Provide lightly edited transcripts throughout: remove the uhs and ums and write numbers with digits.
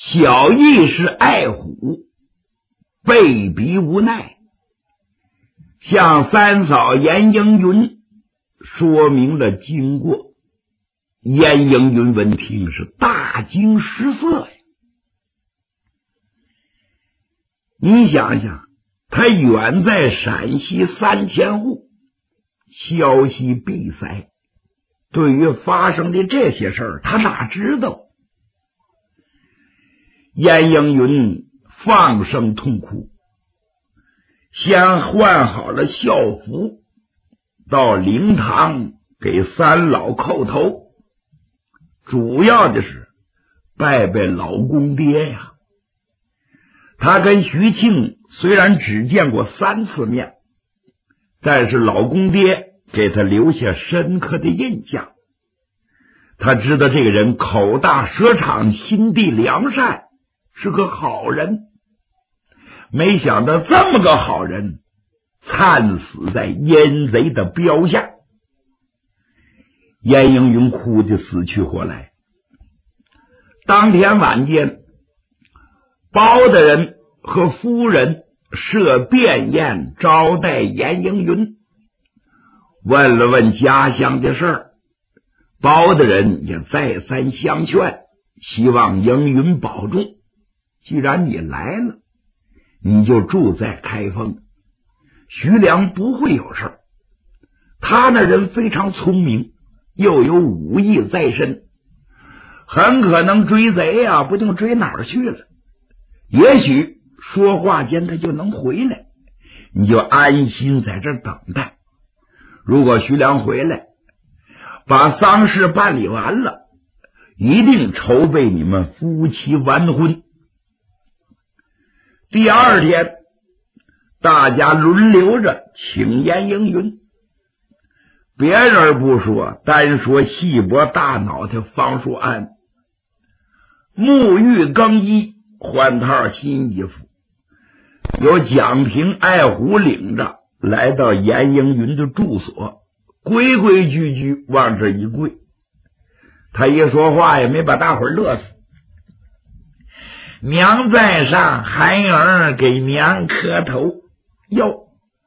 小义是爱虎，被逼无奈，向三嫂严应云说明了经过。严应云闻听是大惊失色呀！你想想，他远在陕西3000户，消息闭塞，对于发生的这些事儿，他哪知道？严应云放声痛哭，先换好了校服，到灵堂给三老叩头，主要的是拜拜老公爹呀。他跟徐庆虽然只见过3次面，但是老公爹给他留下深刻的印象。他知道这个人口大舌长，心地良善，是个好人。没想到这么个好人惨死在阴贼的镖下。严应云哭得死去活来。当天晚间，包大人和夫人设便宴招待严应云，问了问家乡的事儿。包大人也再三相劝，希望应云保重。既然你来了，你就住在开封，徐良不会有事儿。他那人非常聪明，又有武艺在身，很可能追贼啊，不定追哪儿去了。也许说话间他就能回来，你就安心在这儿等待。如果徐良回来，把丧事办理完了，一定筹备你们夫妻完婚。第二天，大家轮流着请严应云。别人不说，单说细脖大脑袋方淑安，沐浴更衣，换套新衣服，由蒋平、爱虎领着来到严应云的住所，规规矩矩往这一跪。他一说话也没把大伙儿乐死。娘在上，孩儿给娘磕头。哟，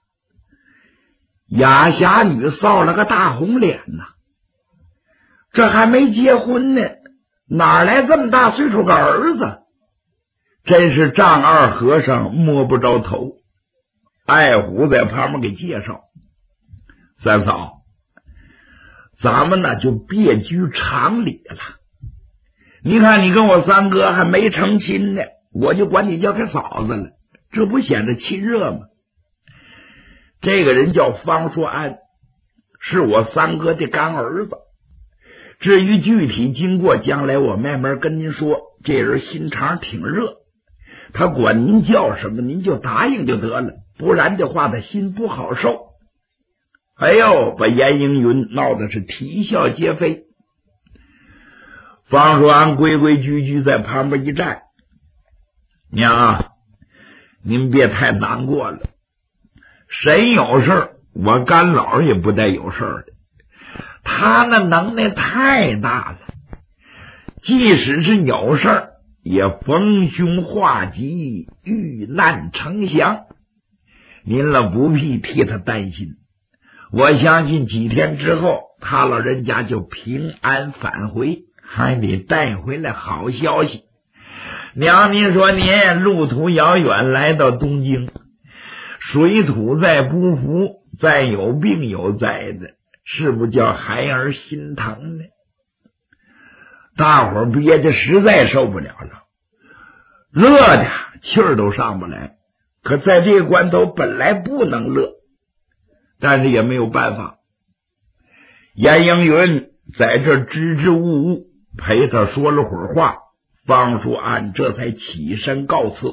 雅侠女臊了个大红脸呐，这还没结婚呢，哪来这么大岁数个儿子？真是丈二和尚摸不着头。爱虎在旁边给介绍，三嫂，咱们呢就别拘常理了。你看你跟我三哥还没成亲呢，我就管你叫他嫂子了，这不显得亲热吗？这个人叫方硕安，是我三哥的干儿子。至于具体经过，将来我慢慢跟您说。这人心肠挺热，他管您叫什么您就答应就得了，不然的话他心不好受。哎呦，把严应云闹得是啼笑皆非。方硕安规规矩矩在旁边一站，娘，您别太难过了，谁有事儿，我干老也不带有事儿的。他那能耐太大了，即使是有事儿，也逢凶化吉，遇难成祥。您了不必替他担心，我相信几天之后，他老人家就平安返回，还得带回来好消息。娘，您说您路途遥远来到东京，水土再不服，再有病有灾的，是不叫孩儿心疼呢？大伙儿憋得实在受不了了，乐的气儿都上不来。可在这个关头本来不能乐，但是也没有办法。严应云在这支支吾吾陪他说了会儿话，方淑安这才起身告辞。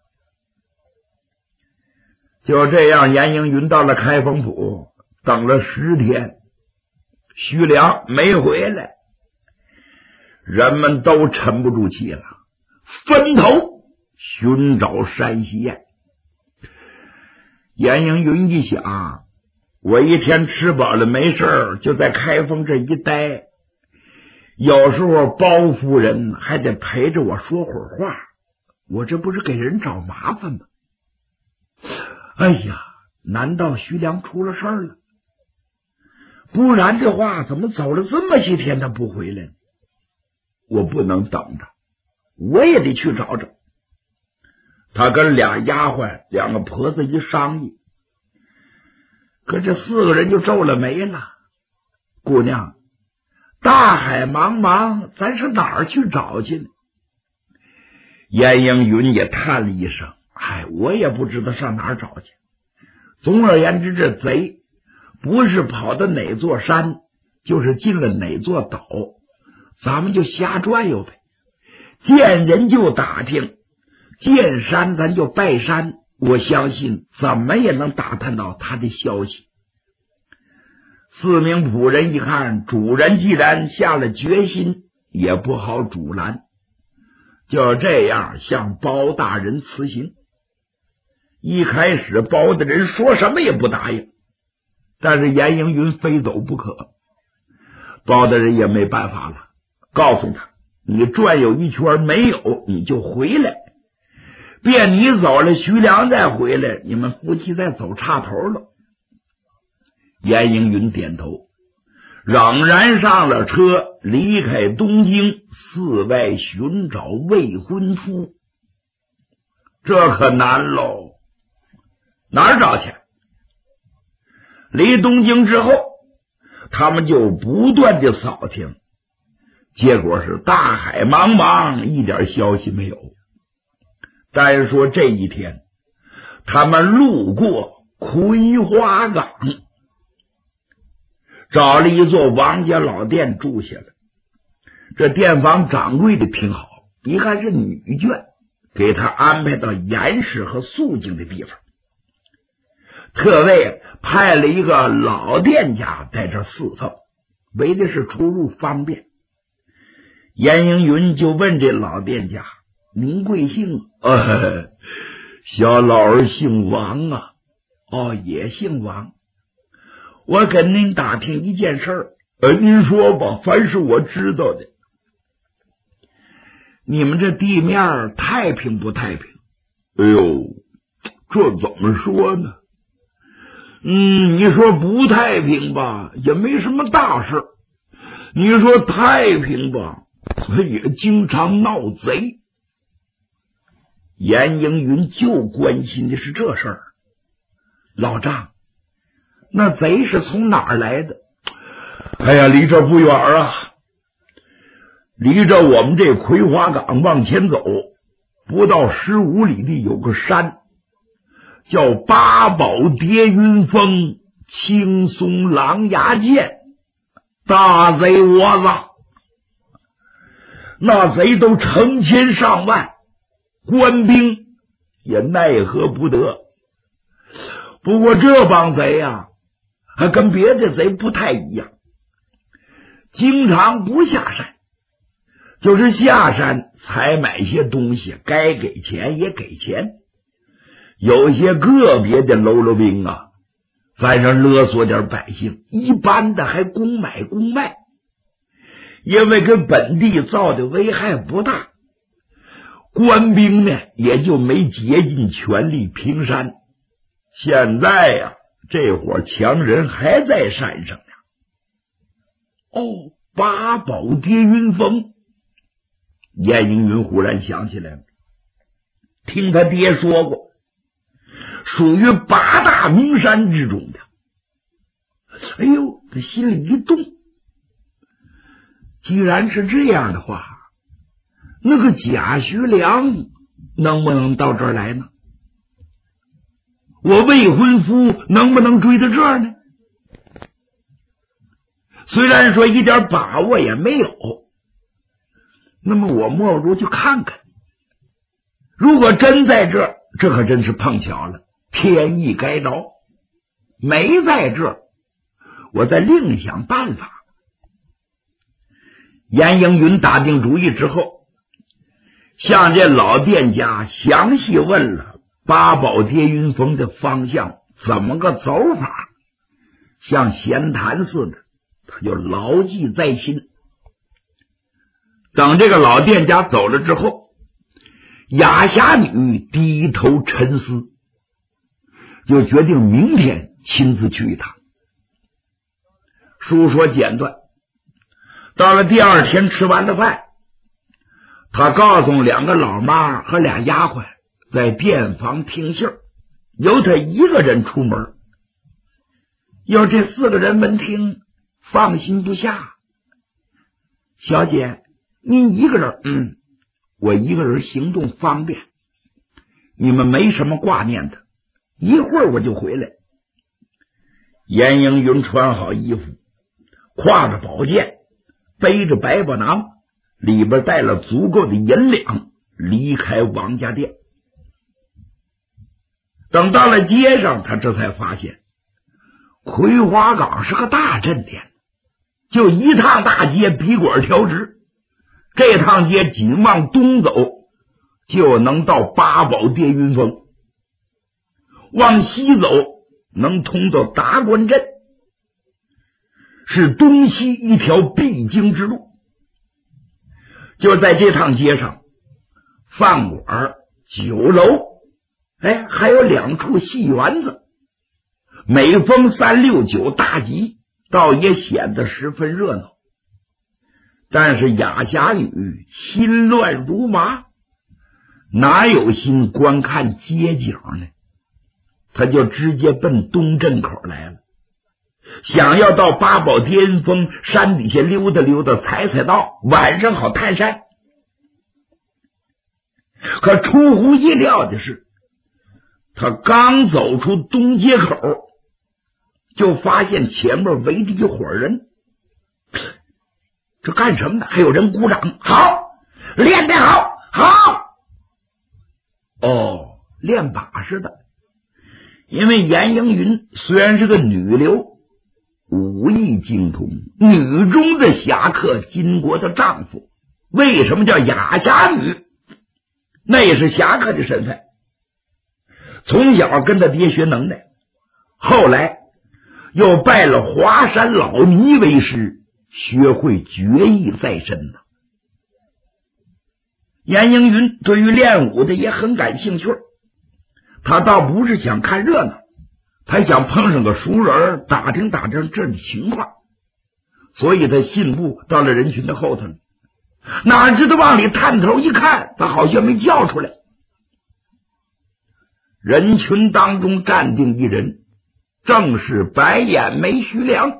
就这样，严应云到了开封府，等了10天，徐良没回来，人们都沉不住气了，分头寻找山西宴。严应云一想，我一天吃饱了没事儿，就在开封这一待， 有时候包夫人还得陪着我说会儿话，我这不是给人找麻烦吗？哎呀，难道徐良出了事儿了？不然的话，怎么走了这么些天他不回来呢？我不能等着，我也得去找找。他跟俩丫鬟两个婆子一商议，可这4个人就皱了眉了。姑娘，大海茫茫，咱是哪儿去找去呢？严英云也叹了一声，我也不知道上哪儿找去。总而言之，这贼不是跑到哪座山，就是进了哪座岛，咱们就瞎转悠呗，见人就打听，见山咱就拜山，我相信怎么也能打探到他的消息。4名仆人一看，主人既然下了决心，也不好阻拦，就这样向包大人辞行。一开始包大人说什么也不答应，但是严英云非走不可，包大人也没办法了，告诉他，你转悠一圈没有，你就回来，别你走了徐良再回来，你们夫妻再走岔头了。严英云点头，仍然上了车，离开东京，四外寻找未婚夫。这可难喽，哪儿找去？离东京之后，他们就不断的扫听，结果是大海茫茫，一点消息没有。但是说这一天，他们路过葵花岗，找了一座王家老店住下了。这店房掌柜的挺好，一看是女眷，给他安排到严实和肃静的地方，特为派了一个老店家在这侍奉，为的是出入方便。严英云就问这老店家，您贵姓？小老儿姓王啊。也姓王。我跟您打听一件事儿，您说吧，凡是我知道的。你们这地面太平不太平？这怎么说呢？你说不太平吧，也没什么大事；你说太平吧，也经常闹贼。严英云就关心的是这事儿。老丈，那贼是从哪儿来的？离这不远啊，离着我们这葵花岗往前走不到15里地有个山，叫八宝叠云峰青松狼牙涧，大贼窝子，那贼都成千上万，官兵也奈何不得。不过这帮贼还跟别的贼不太一样，经常不下山，就是下山采买些东西，该给钱也给钱。有些个别的喽啰兵反正勒索点百姓，一般的还公买公卖，因为跟本地造的危害不大，官兵呢也就没竭尽全力平山。现在这伙强人还在山上呢。八宝叠云峰，严英云忽然想起来了，听他爹说过，属于8大名山之中的。他心里一动，既然是这样的话，那个贾徐良能不能到这儿来呢？我未婚夫能不能追到这儿呢？虽然说一点把握也没有，那么我莫不如去看看。如果真在这儿，这可真是碰巧了，天意该着；没在这儿，我再另想办法。严英云打定主意之后，向这老店家详细问了八宝叠云峰的方向怎么个走法，像闲谈似的，他就牢记在心。 等这个老店家走了之后，哑侠女低头沉思，就决定明天亲自去一趟。书说简短，到了第二天吃完了饭，他告诉2个老妈和俩丫鬟在店房听信，由他一个人出门。要这4个人闻听，放心不下。小姐，您一个人？我一个人行动方便，你们没什么挂念的，一会儿我就回来。严英云穿好衣服，挎着宝剑，背着百宝囊，里边带了足够的银两，离开王家店。等到了街上，他这才发现葵花岗是个大镇店，就一趟大街笔管调直，这趟街紧往东走就能到八宝跌云峰，往西走能通到达官镇，是东西一条必经之路。就在这趟街上，饭馆、酒楼，还有2处戏园子，每逢3、6、9大集，倒也显得十分热闹。但是哑侠女心乱如麻，哪有心观看街景呢？他就直接奔东镇口来了，想要到八宝巅峰山底下溜达溜达，踩踩道，晚上好探山。可出乎意料的是，他刚走出东街口，就发现前面围着一伙人。这干什么呢？还有人鼓掌，好，练得好，好。练把式的。因为严英云虽然是个女流，武艺精通，女中的侠客，金国的丈夫。为什么叫哑侠女？那也是侠客的身份。从小跟他爹学能耐，后来又拜了华山老尼为师，学会绝艺在身呢。严英云对于练武的也很感兴趣，他倒不是想看热闹，他想碰上个熟人，打听打听这里情况，所以他信步到了人群的后头，哪知道往里探头一看，他好像没叫出来。人群当中站定一人，正是白眼眉徐良，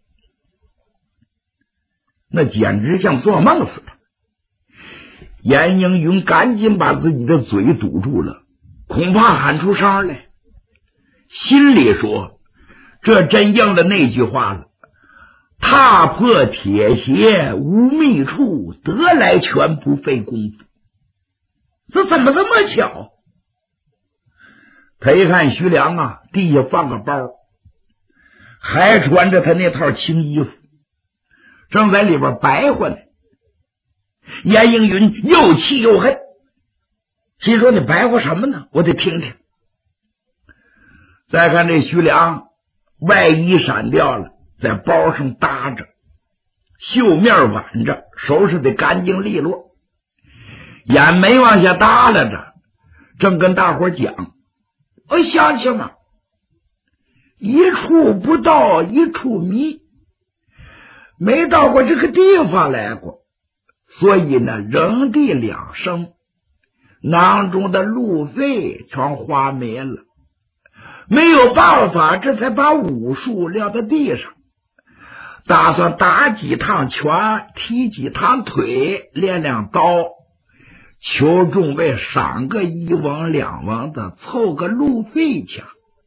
那简直像做梦似的。严英云赶紧把自己的嘴堵住了，恐怕喊出声来，心里说这真应了那句话了，踏破铁鞋无觅处，得来全不费功夫。这怎么这么巧？他一看徐良啊，地下放个包，还穿着他那套青衣服，正在里边白活呢。严英云又气又恨，心说你白活什么呢？我得听听。再看这徐良，外衣闪掉了，在包上搭着，袖面挽着，收拾得干净利落，眼眉往下耷拉着，正跟大伙讲：乡亲们，一处不到一处迷，没到过这个地方来过，所以呢，扔地2升，囊中的路费全花没了，没有办法，这才把武术撂到地上，打算打几趟拳，踢几趟腿，练2刀，求众位赏个1文2文的，凑个路费钱。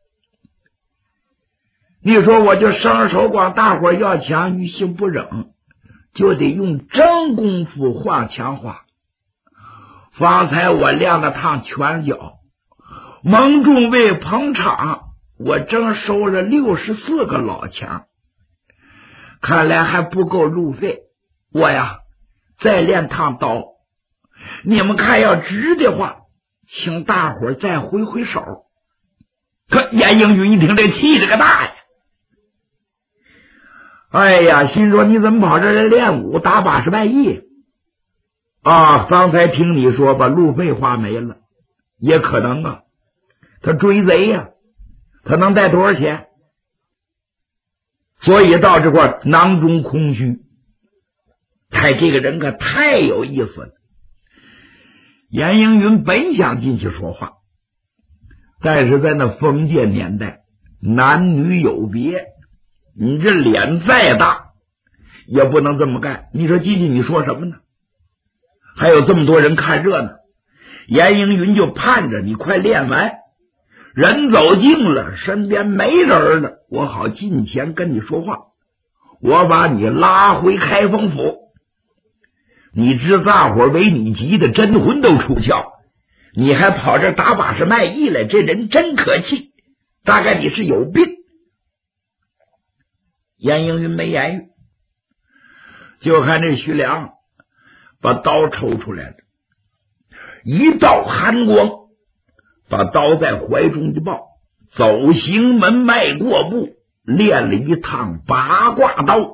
你说我就伸手管大伙要钱，于心不忍，就得用真功夫换强化。方才我练了趟拳脚，蒙众位捧场，我正收了64个老钱，看来还不够路费，我呀再练趟刀。你们看要值的话，请大伙再挥挥手。可严英云一听，这气这个大呀！哎呀，心说你怎么跑这来练武，打把式卖艺？ 刚才听你说把路费花没了，也可能啊。他追贼呀，他能带多少钱？所以到这块囊中空虚。这个人可太有意思了。严应云本想进去说话，但是在那封建年代，男女有别，你这脸再大也不能这么干。你说进去你说什么呢？还有这么多人看热闹，严应云就盼着你快练完，人走近了，身边没人了，我好近前跟你说话，我把你拉回开封府。你知大伙为你急的真魂都出窍，你还跑这打把式卖艺来，这人真可气，大概你是有病。严应云没言语，就看这徐良把刀抽出来了，一道寒光把刀在怀中一抱，走行门迈过步，练了一趟八卦刀。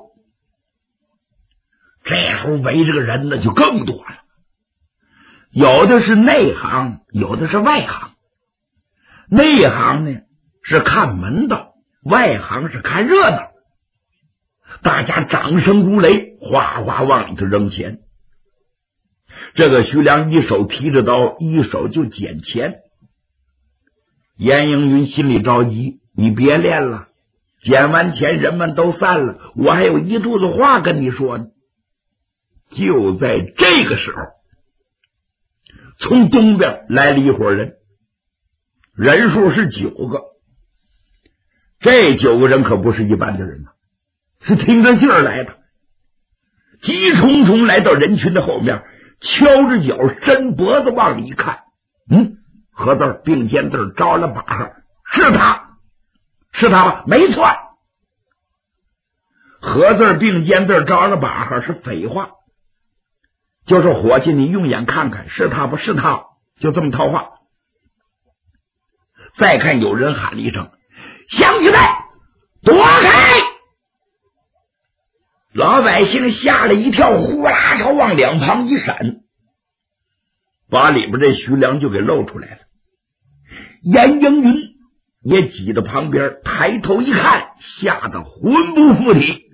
这时候围这个人呢就更多了，有的是内行，有的是外行。内行呢是看门道，外行是看热闹。大家掌声如雷，哗哗往里头扔钱。这个徐良一手提着刀，一手就捡钱。严应云心里着急，你别练了，捡完钱人们都散了，我还有一肚子话跟你说呢。就在这个时候，从东边来了一伙人，人数是9个。这9个人可不是一般的人呐，是听着信儿来的，急冲冲来到人群的后面，敲着脚伸脖子往里一看，合字并肩字招了把号，是他吧？没错，合字并肩字招了把号是废话，就是伙计你用眼看看，是他不是他，就这么套话。再看有人喊了一声，乡亲们躲开！老百姓吓了一跳，呼啦朝往两旁一闪，把里边这徐良就给露出来了。严应云也挤到旁边，抬头一看，吓得魂不附体。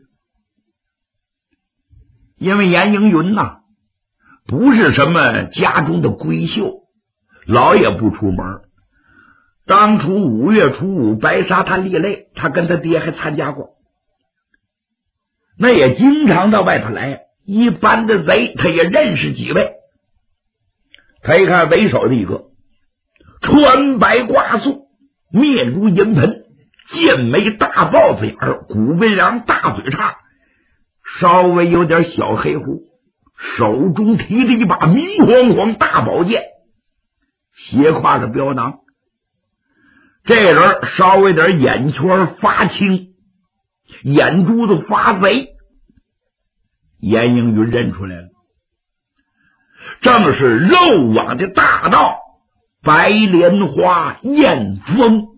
因为严应云呐，不是什么家中的闺秀，老也不出门。当初5月初5白沙滩立擂，他跟他爹还参加过，那也经常到外头来，一般的贼他也认识几位。他一看为首的一个，穿白挂素，面如银盆，剑眉大豹子眼儿，骨背梁大嘴叉，稍微有点小黑胡，手中提着一把明晃晃大宝剑，斜挎着镖囊。这人稍微点眼圈发青，眼珠子发贼，严应云认出来了，正是肉网的大盗白莲花燕峰。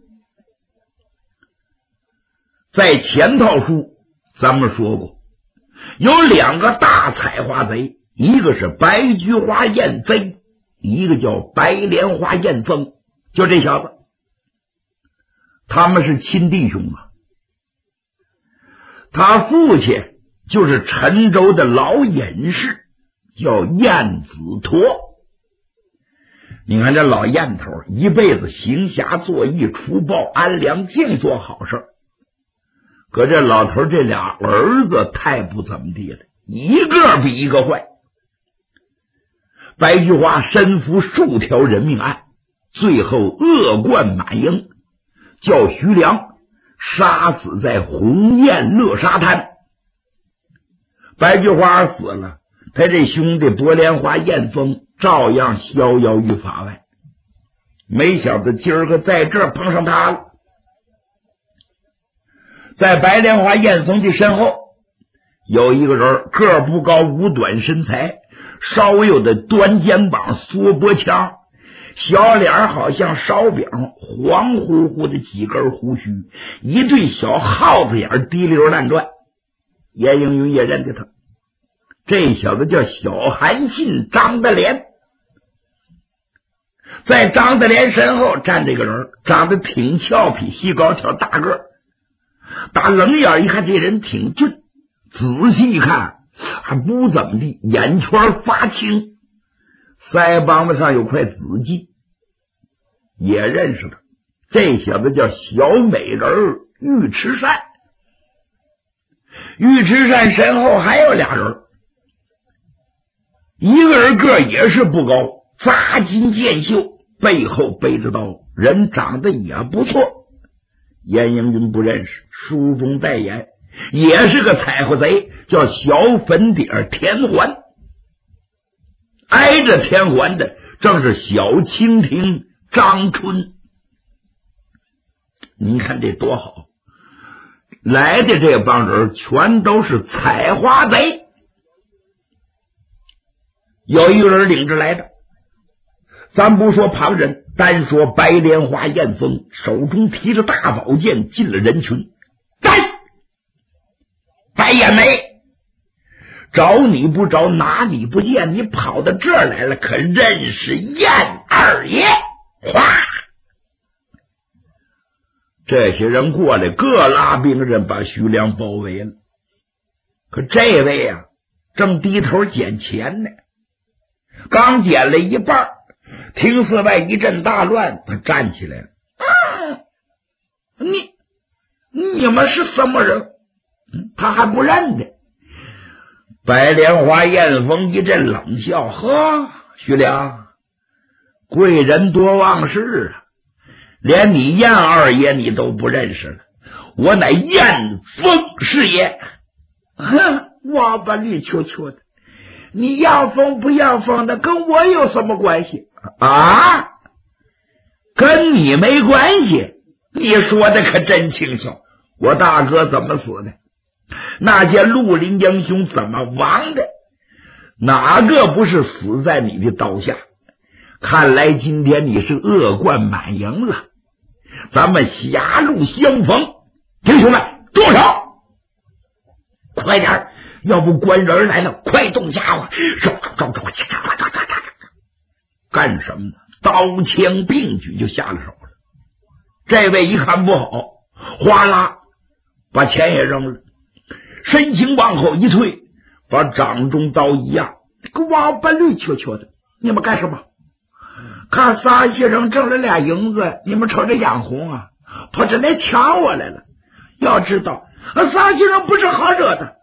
在前套书咱们说过，有2个大采花贼，一个是白菊花燕飞，一个叫白莲花燕峰，就这小子，他们是亲弟兄啊。他父亲就是陈州的老隐士，叫燕子陀。你看这老燕头一辈子行侠作义，除暴安良，净做好事，可这老头这俩儿子太不怎么地了，一个比一个坏。白菊花身负数条人命案，最后恶贯满盈，叫徐良杀死在鸿雁乐沙滩。白菊花死了，他这兄弟白莲花燕峰照样逍遥于法外。没想到今儿个在这儿碰上他了。在白莲花燕峰的身后有一个人，个儿不高，五短身材，稍微有的端肩膀缩脖腔，小脸好像烧饼，黄乎乎的几根胡须，一对小耗子眼滴溜乱转。严应云也认得他， 这小子叫小韩信张德莲。在张德莲身后站这个人，长得挺俏皮，细高挑大个，打冷眼一看这人挺俊，仔细一看还不怎么地，眼圈发青，腮帮子上有块紫迹，也认识他。这小子叫小美人尉迟善。尉迟善身后还有俩人，一个人个也是不高，扎金剑袖，背后背着刀，人长得也不错。严应云不认识，书中代言，也是个踩乎贼，叫小粉底田环。挨着田环的正是小蜻蜓张春。你看这多好，来的这帮人全都是采花贼。有一个人领着来的，咱不说旁人，单说白莲花燕峰，手中提着大宝剑进了人群。站！白眼眉，找你不着，哪里不见，你跑到这儿来了，可认识燕二爷？哗！这些人过来，各拉兵刃把徐良包围了。可这位啊，正低头捡钱呢，刚捡了一半，听寺外一阵大乱，他站起来了。你们是什么人？他还不认得。白莲花燕峰一阵冷笑，呵，徐良，贵人多忘事啊，连你燕二爷你都不认识了，我乃燕峰师爷。哼，王八绿球球的，你要风不要风的，跟我有什么关系啊？跟你没关系？你说的可真轻巧。我大哥怎么死的？那些绿林英雄怎么亡的？哪个不是死在你的刀下？看来今天你是恶贯满盈了，咱们狭路相逢。弟兄们，动手！快点，要不官人来了，快动家伙！干什么呢？刀枪并举就下了手了。这位一看不好，哗啦把钱也扔了，身形往后一退，把掌中刀一压。个王八绿球球的，你们干什么？看仨先生挣了俩银子，你们瞅着眼红啊，跑这来抢我来了。要知道仨先生不是好惹的，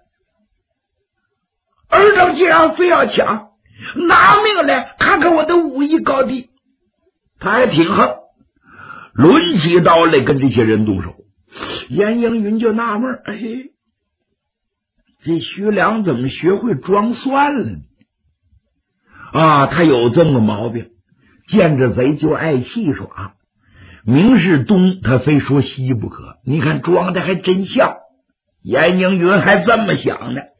二等既然非要抢，拿命来看看我的武艺高低。他还挺横，抡起刀来跟这些人动手。严应云就纳闷，这徐良怎么学会装蒜了呢？他有这么个毛病，见着贼就爱戏耍，明是东他非说西不可。你看装的还真像，严应云还这么想呢。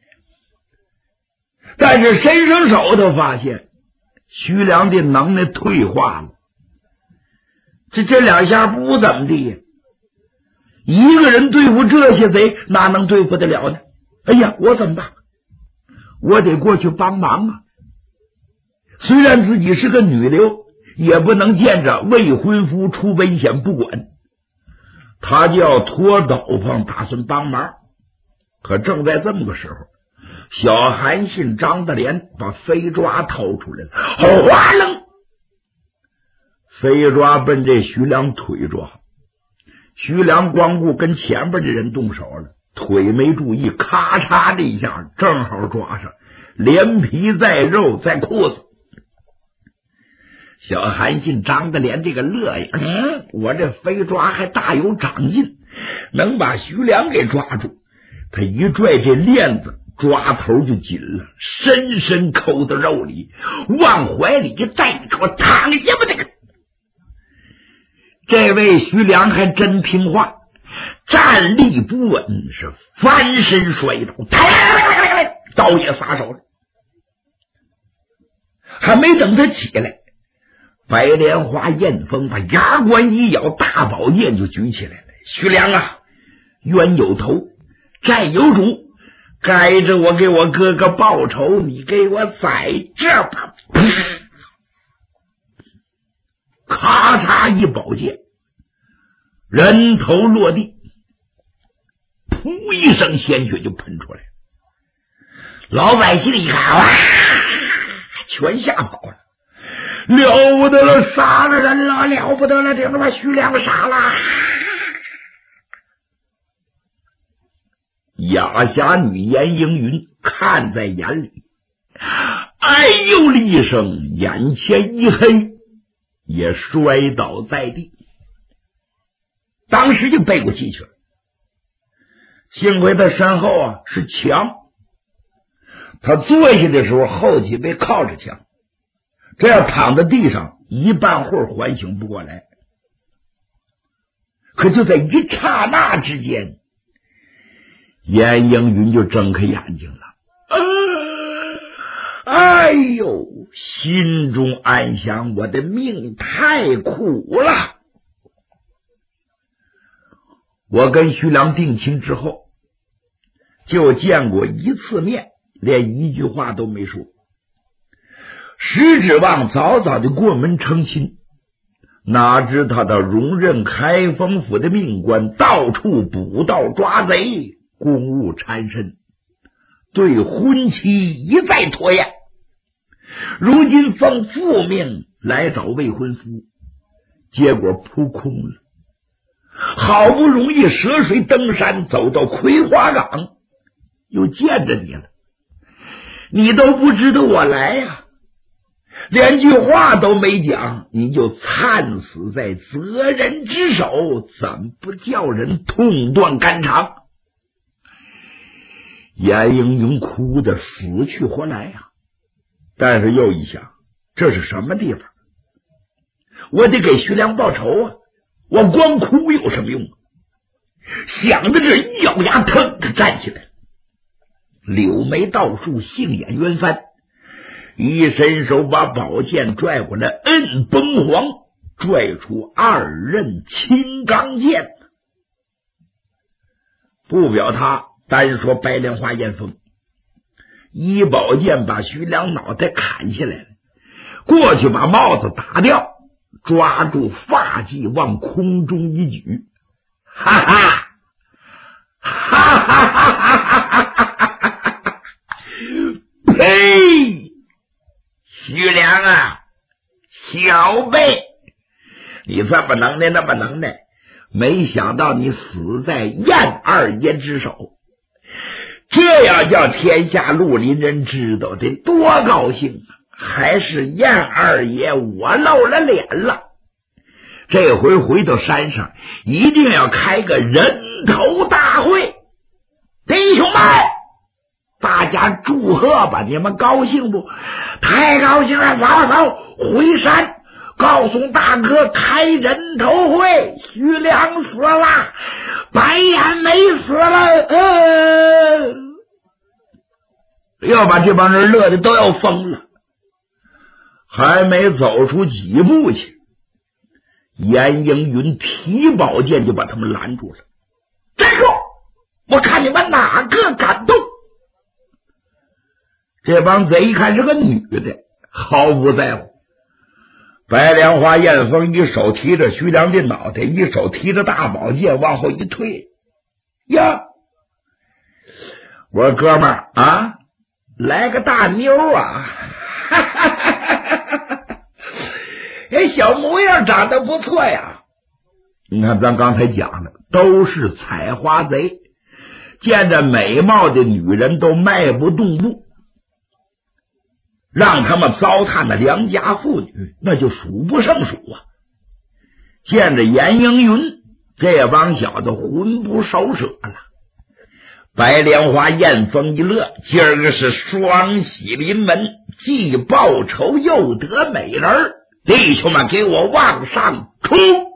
但是伸伸手他发现徐良的能耐退化了，这两下不怎么地呀，一个人对付这些贼哪能对付得了呢？哎呀，我怎么办？我得过去帮忙啊！虽然自己是个女流，也不能见着未婚夫出危险不管，他就要脱斗篷打算帮忙。可正在这么个时候，小韩信张德莲把飞抓掏出来了，哗楞，飞抓奔这徐良腿抓。徐良光顾跟前边的人动手了，腿没注意，咔嚓的一下正好抓上，连皮带肉在裤子。小韩信张德莲这个乐呀，我这飞抓还大有长进，能把徐良给抓住。他一拽这链子，抓头就紧了，深深抠到肉里，往怀里一带，给我躺下吧！这位徐良还真听话，站立不稳，是翻身摔倒，刀也撒手了。还没等他起来，白莲花燕峰把牙关一咬，大宝剑就举起来了。徐良啊，冤有头债有主， 该着我给我哥哥报仇，你给我在这吧！咔嚓一宝剑，人头落地，噗一声鲜血就喷出来。老百姓一看，哇，全吓跑了。了不得了，杀了人了，了不得了，这他妈徐良杀了。哑侠女严英云看在眼里，哎呦了一声，眼前一黑，也摔倒在地，当时就背过气去了。幸亏他身后是墙，他坐下的时候后脊背靠着墙，这样躺在地上一半会儿唤醒不过来。可就在一刹那之间，严英云就睁开眼睛了。哎呦，心中暗想，我的命太苦了。我跟徐良定亲之后，就见过一次面，连一句话都没说，实指望早早的过门成亲，哪知他的荣任开封府的命官，到处捕盗抓贼，公务缠身，对婚期一再拖延。如今奉父命来找未婚夫，结果扑空了。好不容易涉水登山，走到葵花岗，又见着你了，你都不知道我来呀，连句话都没讲，你就惨死在责人之手，怎么不叫人痛断肝肠？严英云哭得死去活来呀，但是又一想，这是什么地方？我得给徐良报仇啊！我光哭有什么用？想到这，咬牙腾的站起来，柳眉倒竖，杏眼圆翻，一伸手把宝剑拽过来，摁崩簧，拽出二刃青钢剑。不表他，单说白莲花燕峰，一宝剑把徐良脑袋砍下来了，过去把帽子打掉，抓住发髻往空中一举，哈哈哈哈哈哈哈哈！呸！徐良啊，小辈，你这么能耐那么能耐，没想到你死在燕二爷之手，这样叫天下绿林人知道得多高兴啊！还是燕二爷我露了脸了，这回回到山上一定要开个人头大会，弟兄们，大家祝贺吧！你们高兴不？太高兴了！走走，回山告诉大哥开人头会，徐良死了，白眼没死了。要把这帮人乐得都要疯了。还没走出几步去，严英云提宝剑就把他们拦住了。站住！我看你们哪个敢动？这帮贼一看是个女的，毫不在乎。白莲花燕峰一手提着徐良的脑袋，一手提着大宝剑往后一退。呀，我说哥们儿啊，来个大妞啊！哈哈哈哈哈！哎，小模样长得不错呀。你看咱刚才讲的都是采花贼，见着美貌的女人都迈不动步，让他们糟蹋的良家妇女那就数不胜数啊。见着严英云，这帮小子魂不守舍了。白莲花燕峰一乐，今儿个是双喜临门，既报仇又得美人，弟兄们给我往上冲！